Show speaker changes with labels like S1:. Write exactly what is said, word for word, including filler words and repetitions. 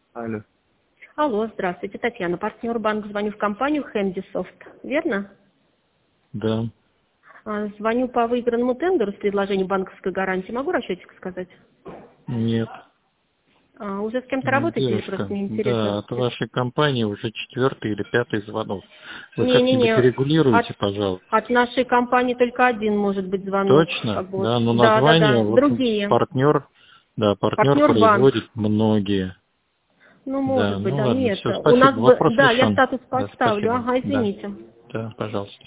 S1: Алло.
S2: Алло, здравствуйте, Татьяна, партнер банк. Звоню в компанию Handysoft, верно?
S1: Да.
S2: А, Звоню по выигранному тендеру с предложением банковской гарантии. Могу расчетик сказать?
S1: Нет.
S2: А, уже с кем-то
S1: М,
S2: работаете или
S1: Девушка,
S2: просто
S1: да,
S2: неинтересно?
S1: от вашей компании уже четвертый или пятый звонок. Вы как-нибудь
S2: Не-не-не, от,
S1: регулируете, пожалуйста?
S2: от нашей компании только один может быть звонок.
S1: Точно?
S2: Как бы вот.
S1: Да, но
S2: Да, да,
S1: название,
S2: да.
S1: в общем,
S2: Другие.
S1: партнер, да, партнер
S2: Партнер банк.
S1: производит многие.
S2: Ну,
S1: Да,
S2: может быть,
S1: ну
S2: да,
S1: ладно,
S2: не
S1: все,
S2: это. У нас,
S1: спасибо,
S2: бы-
S1: вопрос
S2: да, я
S1: решен.
S2: статус
S1: Да,
S2: поставлю.
S1: спасибо.
S2: Ага,
S1: Да,
S2: извините.
S1: да, пожалуйста.